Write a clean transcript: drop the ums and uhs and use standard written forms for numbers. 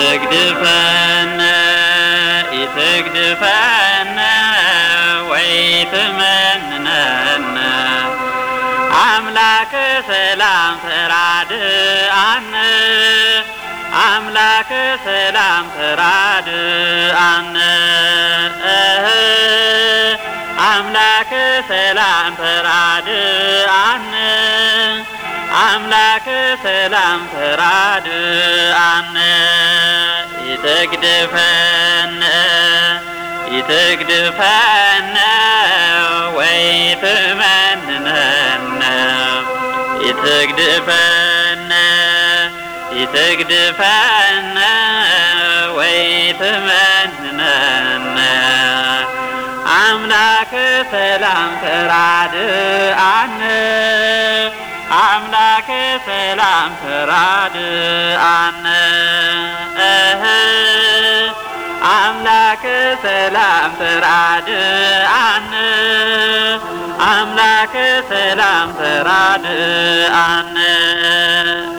ኢትግድፈነ ወይትመንነነ አምላከ ሰላም ተራድአነ አምላከ ሰላም ተራድአነ አምላከ ሰላም ተራድአነ አምላከ ሰላም ተራድአነ ኢትግድፈነ ወይትመንነነ ኢትግድፈነ ወይትመንነነ አምላከ ሰላም ተራድአነ አምላከ ሰላም ተራድአነ አምላከ ሰላም ተራድአነ አምላከ ሰላም ተራድአነ